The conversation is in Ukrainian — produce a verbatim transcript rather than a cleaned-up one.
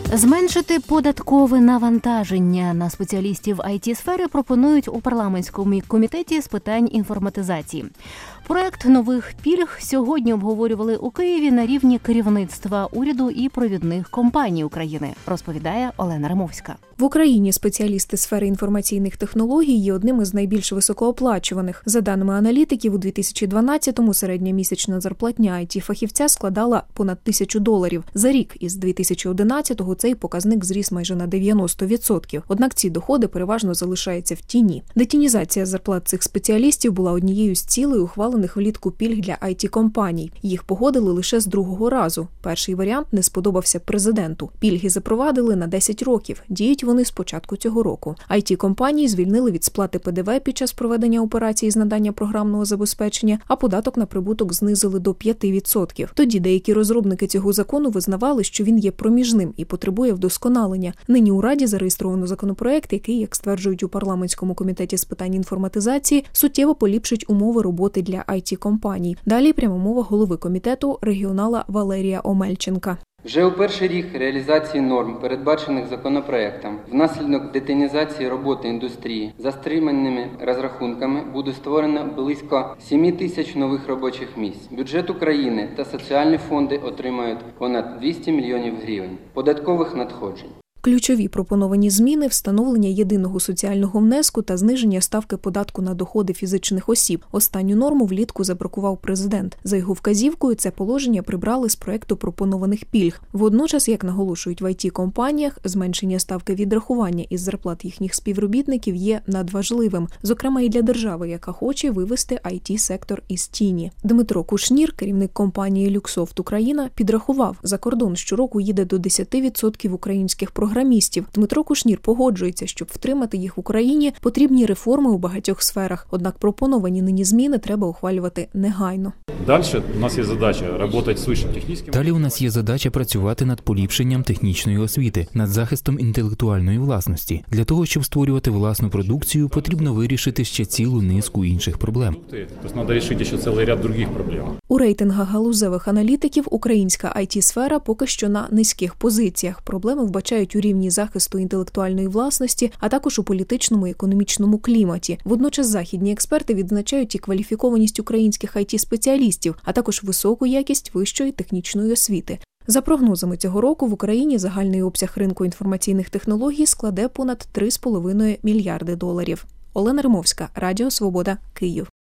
Зменшити податкове навантаження на спеціалістів ай ті-сфери пропонують у парламентському комітеті з питань інформатизації. Проект нових пільг сьогодні обговорювали у Києві на рівні керівництва уряду і провідних компаній України, розповідає Олена Римовська. В Україні спеціалісти сфери інформаційних технологій є одним із найбільш високооплачуваних. За даними аналітиків, у дві тисячі дванадцятому середня місячна зарплатня ай ті-фахівця складала понад тисячу доларів. За рік із дві тисячі одинадцятого цей показник зріс майже на дев'яносто відсотків. Однак ці доходи переважно залишаються в тіні. Детінізація зарплат цих спеціалістів була однією з цілей ухвалених влітку пільг для ай ті-компаній. Їх погодили лише з другого разу. Перший варіант не сподобався президенту. Пільги запровадили на десять років. Діють вони з початку цього року. ай ті-компанії звільнили від сплати пе де ве під час проведення операцій з надання програмного забезпечення, а податок на прибуток знизили до п'яти відсотків. Тоді деякі розробники цього закону визнавали, що він є проміжним і потребує вдосконалення. Нині у Раді зареєстровано законопроект, який, як стверджують у парламентському комітеті з питань інформатизації, суттєво поліпшить умови роботи для ай ті-компаній. Далі пряма мова голови комітету регіонала Валерія Омельченка. Вже у перший рік реалізації норм, передбачених законопроектом, внаслідок детінізації роботи індустрії за стриманими розрахунками буде створено близько сім тисяч нових робочих місць. Бюджет України та соціальні фонди отримають понад двісті мільйонів гривень податкових надходжень. Ключові пропоновані зміни – встановлення єдиного соціального внеску та зниження ставки податку на доходи фізичних осіб. Останню норму влітку забракував президент. За його вказівкою, це положення прибрали з проекту пропонованих пільг. Водночас, як наголошують в ай ті-компаніях, зменшення ставки відрахування із зарплат їхніх співробітників є надважливим, зокрема і для держави, яка хоче вивести ай ті-сектор із тіні. Дмитро Кушнір, керівник компанії «Люксофт Україна», підрахував, за кордон щороку їде до десяти відсотків українських програмістів. програмістів. Дмитро Кушнір погоджується, щоб втримати їх в Україні, потрібні реформи у багатьох сферах. Однак пропоновані нині зміни треба ухвалювати негайно. Далі у нас є задача працювати з вищим технічним. Далі у нас є задача працювати над поліпшенням технічної освіти, над захистом інтелектуальної власності. Для того, щоб створювати власну продукцію, потрібно вирішити ще цілу низку інших проблем. Тобто треба вирішити ще цілий ряд інших проблем. У рейтингах галузевих аналітиків українська ай ті-сфера поки що на низьких позиціях. Проблеми вбачають у рівні захисту інтелектуальної власності, а також у політичному і економічному кліматі. Водночас західні експерти відзначають і кваліфікованість українських ай ті-спеціалістів, а також високу якість вищої технічної освіти. За прогнозами цього року в Україні загальний обсяг ринку інформаційних технологій складе понад три з половиною мільярди доларів. Олена Римовська, Радіо Свобода, Київ.